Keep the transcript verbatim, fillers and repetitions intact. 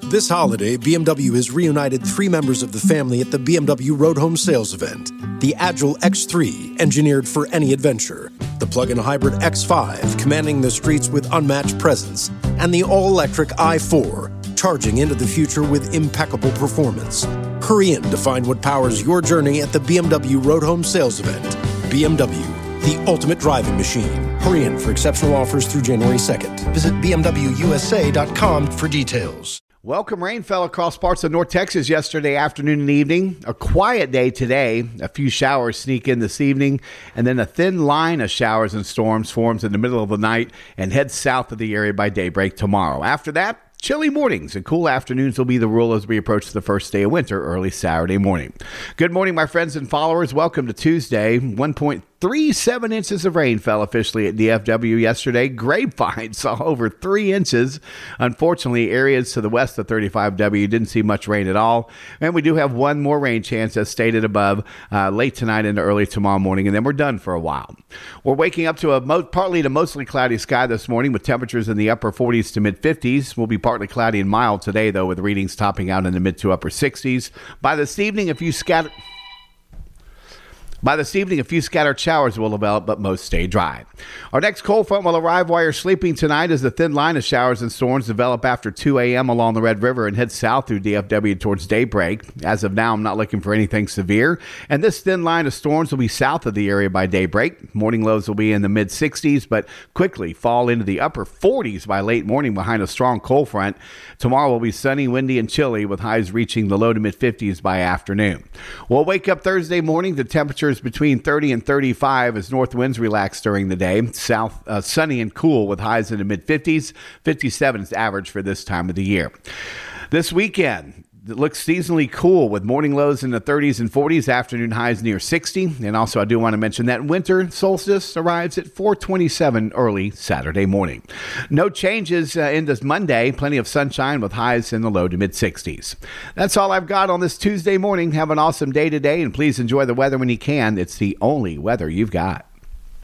This holiday, B M W has reunited three members of the family at the B M W Road Home Sales event. The Agile X three, engineered for any adventure. The plug-in hybrid X five, commanding the streets with unmatched presence. And the all-electric i four, charging into the future with impeccable performance. Hurry in to find what powers your journey at the B M W Road Home Sales event. B M W, the ultimate driving machine. Hurry in for exceptional offers through January second. Visit b m w u s a dot com for details. Welcome. Rain fell across parts of North Texas yesterday afternoon and evening. A quiet day today. A few showers sneak in this evening, and then a thin line of showers and storms forms in the middle of the night and heads south of the area by daybreak tomorrow. After that, chilly mornings and cool afternoons will be the rule as we approach the first day of winter early Saturday morning. Good morning, my friends and followers. Welcome to Tuesday. one point three seven inches of rain fell officially at D F W yesterday. Grapevine saw over three inches. Unfortunately, areas to the west of thirty-five W didn't see much rain at all. And we do have one more rain chance, as stated above, uh, late tonight into early tomorrow morning, and then we're done for a while. We're waking up to a mo- partly to mostly cloudy sky this morning with temperatures in the upper forties to mid fifties. We'll be partly cloudy and mild today, though, with readings topping out in the mid to upper sixties. By this evening, a few scatter... By this evening, a few scattered showers will develop, but most stay dry. Our next cold front will arrive while you're sleeping tonight as the thin line of showers and storms develop after two a.m. along the Red River and head south through D F W towards daybreak. As of now, I'm not looking for anything severe, and this thin line of storms will be south of the area by daybreak. Morning lows will be in the mid sixties, but quickly fall into the upper forties by late morning behind a strong cold front. Tomorrow will be sunny, windy, and chilly with highs reaching the low to mid fifties by afternoon. We'll wake up Thursday morning to temperatures between thirty and thirty-five as north winds relax during the day. South uh, sunny and cool with highs in the mid fifties. fifty-seven is average for this time of the year. This weekend, it looks seasonally cool with morning lows in the thirties and forties, afternoon highs near sixty. And also, I do want to mention that winter solstice arrives at four twenty-seven early Saturday morning. No changes uh, in this Monday. Plenty of sunshine with highs in the low to mid sixties. That's all I've got on this Tuesday morning. Have an awesome day today, and please enjoy the weather when you can. It's the only weather you've got.